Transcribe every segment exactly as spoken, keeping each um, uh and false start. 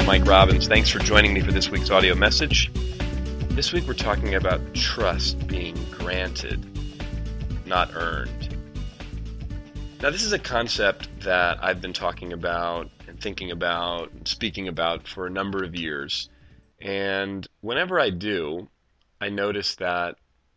is Mike Robbins. Thanks for joining me for this week's audio message. This week we're talking about trust being granted, not earned. Now this is a concept that I've been talking about and thinking about and speaking about for a number of years. And whenever I do, I notice that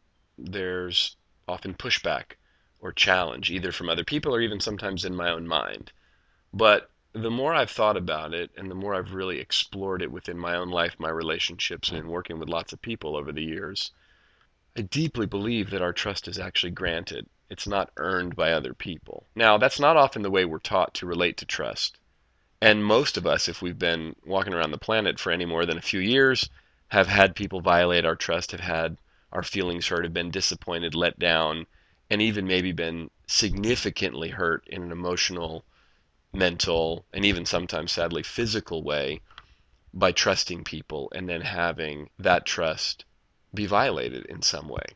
there's often pushback or challenge, either from other people or even sometimes in my own mind. But the more I've thought about it and the more I've really explored it within my own life, my relationships, and in working with lots of people over the years, I deeply believe that our trust is actually granted. It's not earned by other people. Now, that's not often the way we're taught to relate to trust. And most of us, if we've been walking around the planet for any more than a few years, have had people violate our trust, have had our feelings hurt, have been disappointed, let down, and even maybe been significantly hurt in an emotional, mental, and even sometimes, sadly, physical way by trusting people and then having that trust be violated in some way.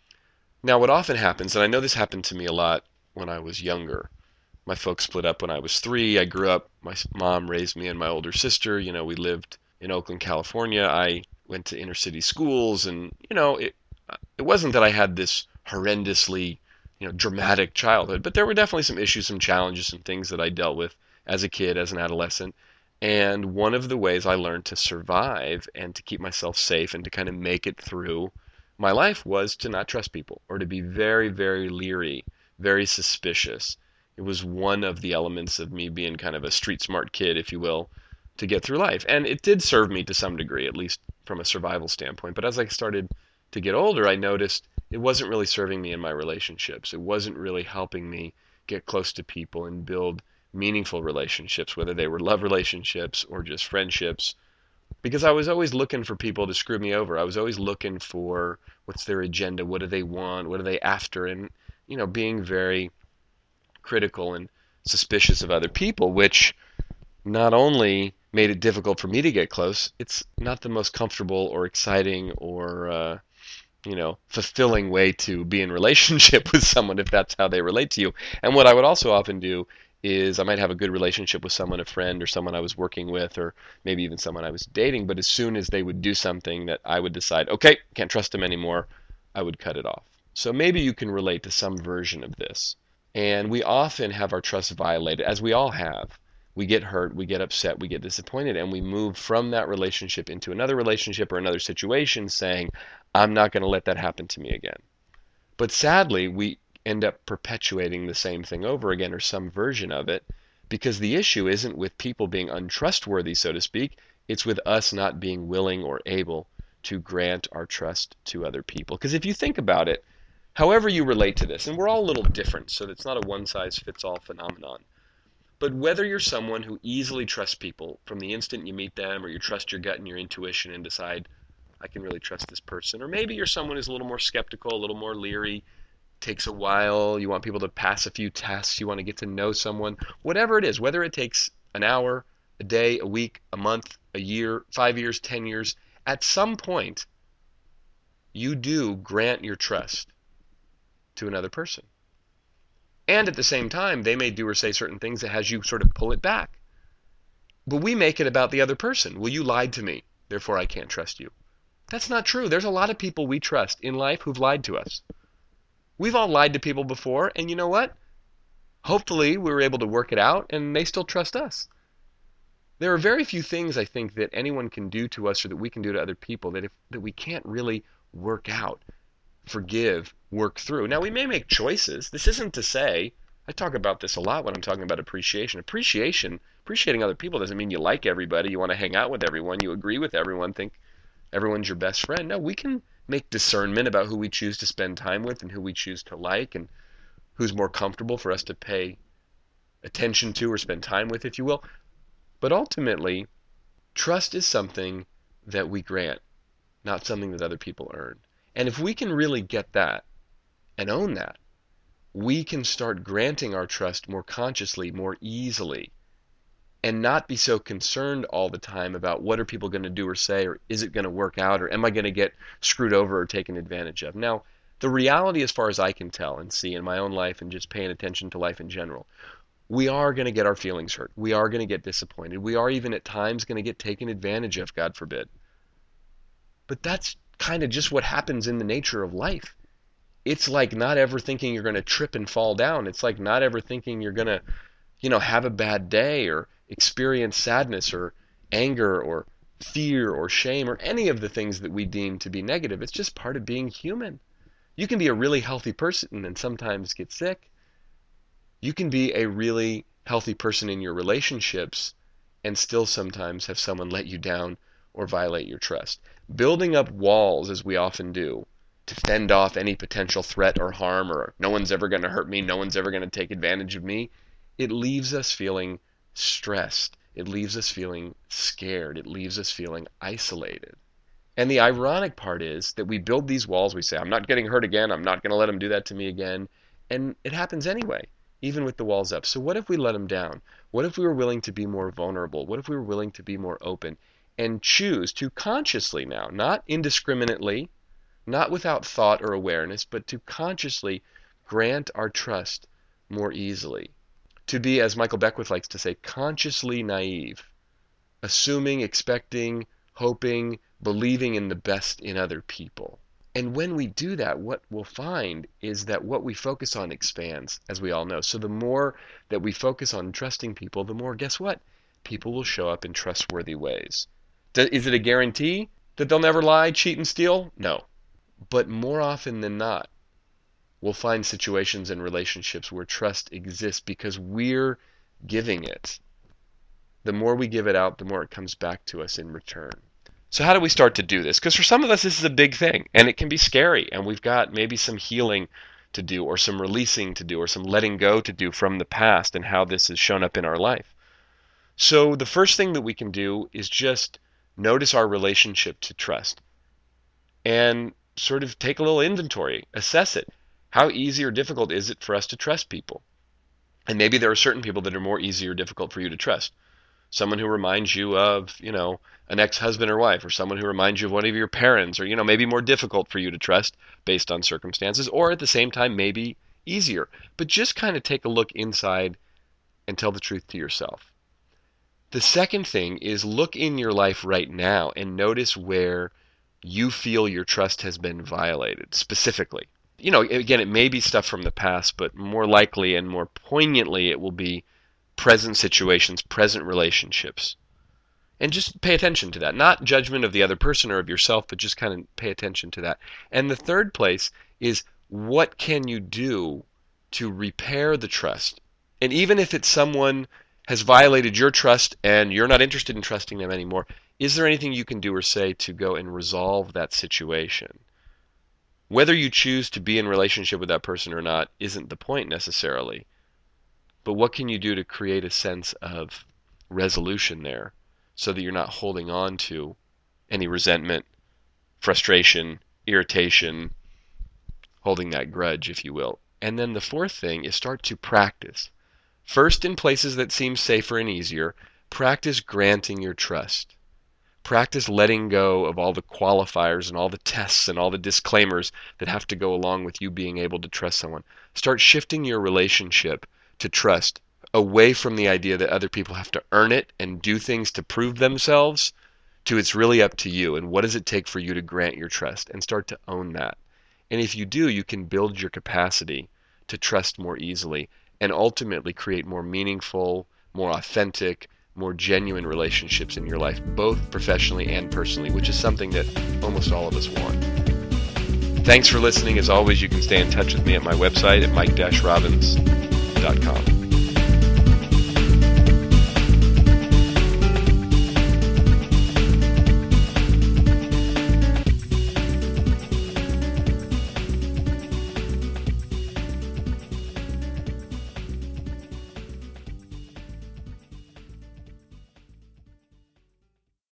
Now, what often happens, and I know this happened to me a lot when I was younger. My folks split up when I was three. I grew up, my mom raised me and my older sister. You know, we lived in Oakland, California. I went to inner city schools, and, you know, it, it wasn't that I had this horrendously you know, dramatic childhood, but there were definitely some issues, some challenges, some things that I dealt with as a kid, as an adolescent. And one of the ways I learned to survive and to keep myself safe and to kind of make it through my life was to not trust people, or to be very, very leery, very suspicious. It was one of the elements of me being kind of a street smart kid, if you will, to get through life. And it did serve me to some degree, at least from a survival standpoint. But as I started to get older, I noticed it wasn't really serving me in my relationships. It wasn't really helping me get close to people and build meaningful relationships, whether they were love relationships or just friendships, because I was always looking for people to screw me over. I was always looking for what's their agenda, what do they want, what are they after, and you know, being very critical and suspicious of other people, which not only made it difficult for me to get close, it's not the most comfortable or exciting or uh, you know, fulfilling way to be in relationship with someone if that's how they relate to you. And what I would also often do is I might have a good relationship with someone, a friend or someone I was working with, or maybe even someone I was dating, but as soon as they would do something that I would decide, okay, can't trust them anymore, I would cut it off. So maybe you can relate to some version of this. And we often have our trust violated, as we all have. We get hurt, we get upset, we get disappointed, and we move from that relationship into another relationship or another situation saying, I'm not going to let that happen to me again. But sadly, we end up perpetuating the same thing over again, or some version of it, because the issue isn't with people being untrustworthy, so to speak. It's with us not being willing or able to grant our trust to other people. Because if you think about it, however you relate to this, and we're all a little different, so it's not a one-size-fits-all phenomenon, but whether you're someone who easily trusts people from the instant you meet them, or you trust your gut and your intuition and decide, I can really trust this person, or maybe you're someone who's a little more skeptical, a little more leery, takes a while, you want people to pass a few tests, you want to get to know someone, whatever it is, whether it takes an hour, a day, a week, a month, a year, five years, ten years, at some point, you do grant your trust to another person. And at the same time, they may do or say certain things that has you sort of pull it back. But we make it about the other person. Well, you lied to me, therefore I can't trust you. That's not true. There's a lot of people we trust in life who've lied to us. We've all lied to people before, and you know what? Hopefully we were able to work it out, and they still trust us. There are very few things, I think, that anyone can do to us or that we can do to other people that if, that we can't really work out, forgive, work through. Now, we may make choices. This isn't to say, I talk about this a lot when I'm talking about appreciation. Appreciation, appreciating other people doesn't mean you like everybody, you want to hang out with everyone, you agree with everyone, think everyone's your best friend. No, we can make discernment about who we choose to spend time with and who we choose to like and who's more comfortable for us to pay attention to or spend time with, if you will. But ultimately, trust is something that we grant, not something that other people earn. And if we can really get that and own that, we can start granting our trust more consciously, more easily, and not be so concerned all the time about what are people going to do or say, or is it going to work out, or am I going to get screwed over or taken advantage of. Now, the reality, as far as I can tell and see in my own life and just paying attention to life in general, We are going to get our feelings hurt. We are going to get disappointed. We are even at times going to get taken advantage of, God forbid. But that's kind of just what happens in the nature of life. It's like not ever thinking you're going to trip and fall down. It's like not ever thinking you're going to, you know, have a bad day or experience sadness or anger or fear or shame or any of the things that we deem to be negative. It's just part of being human. You can be a really healthy person and sometimes get sick. You can be a really healthy person in your relationships and still sometimes have someone let you down or violate your trust. Building up walls, as we often do, to fend off any potential threat or harm, or no one's ever going to hurt me, no one's ever going to take advantage of me, it leaves us feeling stressed. It leaves us feeling scared. It leaves us feeling isolated. And the ironic part is that we build these walls. We say, I'm not getting hurt again. I'm not going to let them do that to me again. And it happens anyway, even with the walls up. So what if we let them down? What if we were willing to be more vulnerable? What if we were willing to be more open and choose to consciously now, not indiscriminately, not without thought or awareness, but to consciously grant our trust more easily? To be, as Michael Beckwith likes to say, consciously naive, assuming, expecting, hoping, believing in the best in other people. And when we do that, what we'll find is that what we focus on expands, as we all know. So the more that we focus on trusting people, the more, guess what? People will show up in trustworthy ways. Is it a guarantee that they'll never lie, cheat, and steal? No. But more often than not, we'll find situations and relationships where trust exists because we're giving it. The more we give it out, the more it comes back to us in return. So how do we start to do this? Because for some of us, this is a big thing, and it can be scary, and we've got maybe some healing to do, or some releasing to do, or some letting go to do from the past and how this has shown up in our life. So the first thing that we can do is just notice our relationship to trust and sort of take a little inventory, assess it. How easy or difficult is it for us to trust people? And maybe there are certain people that are more easy or difficult for you to trust. Someone who reminds you of, you know, an ex-husband or wife, or someone who reminds you of one of your parents, or, you know, maybe more difficult for you to trust based on circumstances, or at the same time, maybe easier. But just kind of take a look inside and tell the truth to yourself. The second thing is look in your life right now and notice where you feel your trust has been violated, specifically. You know, again, it may be stuff from the past, but more likely and more poignantly, it will be present situations, present relationships. And just pay attention to that. Not judgment of the other person or of yourself, but just kind of pay attention to that. And the third place is, what can you do to repair the trust? And even if it's someone has violated your trust and you're not interested in trusting them anymore, is there anything you can do or say to go and resolve that situation? Whether you choose to be in relationship with that person or not isn't the point necessarily. But what can you do to create a sense of resolution there so that you're not holding on to any resentment, frustration, irritation, holding that grudge, if you will? And then the fourth thing is start to practice. First, in places that seem safer and easier, practice granting your trust. Practice letting go of all the qualifiers and all the tests and all the disclaimers that have to go along with you being able to trust someone. Start shifting your relationship to trust away from the idea that other people have to earn it and do things to prove themselves to it's really up to you and what does it take for you to grant your trust, and start to own that. And if you do, you can build your capacity to trust more easily and ultimately create more meaningful, more authentic, more genuine relationships in your life, both professionally and personally, which is something that almost all of us want. Thanks for listening. As always, you can stay in touch with me at my website at mike dash robbins dot com.